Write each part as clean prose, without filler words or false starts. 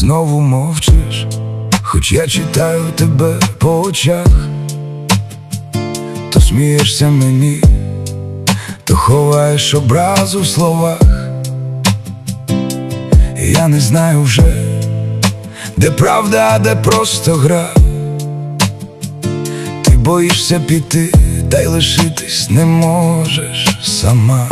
знову мовчиш, хоч я читаю тебе по очах. То смієшся мені, то ховаєш образу в словах. І я не знаю вже, де правда, а де просто гра. Ти боїшся піти, та й лишитись не можеш сама.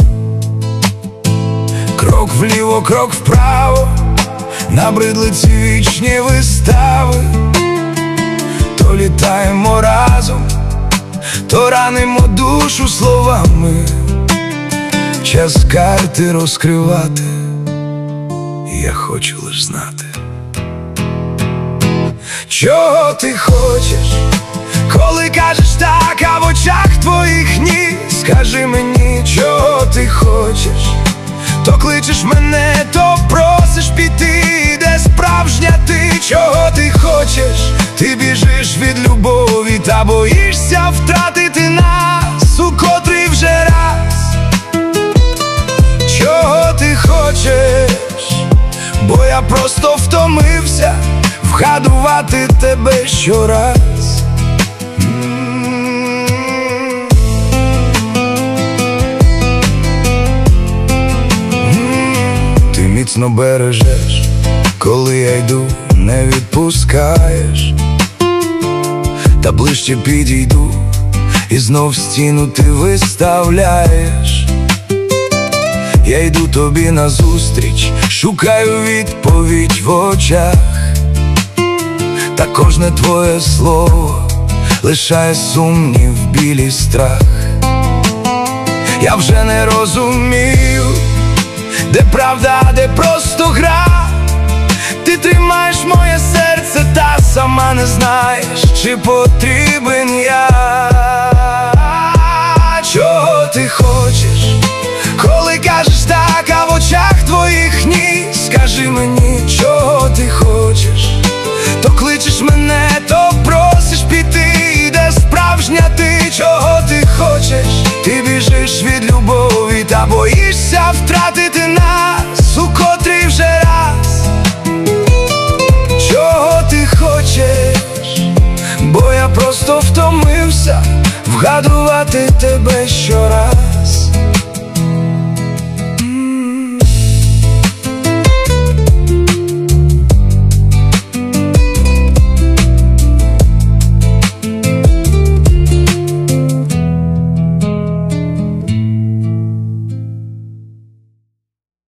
Крок вліво, крок вправо, набридли ці вічні вистави. То літаємо разом, то ранимо душу словами. Час карти розкривати, я хочу лиш знати, чого ти хочеш, коли кажеш так, а в очах твоїх ні. Скажи мені, чого ти хочеш, то кличеш мене, то просиш піти. Де справжня ти, чого ти хочеш? Ти біжиш від любові та боїшся втратити нас у котрий вже раз. Чого ти хочеш? Бо я просто втомився вгадувати тебе щораз. Ти міцно бережеш, коли я йду, не відпускаєш. Та ближче підійду, і знов стіну ти виставляєш. Я йду тобі назустріч, шукаю відповідь в очах. Та кожне твоє слово лишає сумнів, біль і страх. Я вже не розумію, де правда, а де просто гра. Ти тримаєш моє серце, та сама не знаєш, чи потрібен я. Чого ти хочеш, коли кажеш так, а в очах твоїх ні. Скажи мені, чого ти хочеш, то кличеш мене, то просиш піти. Де справжня ти, чого ти хочеш? Ти біжиш від любові та боїшся втратити нас у котрий вже раз. Чого ти хочеш? Бо я просто втомився вгадувати тебе щораз.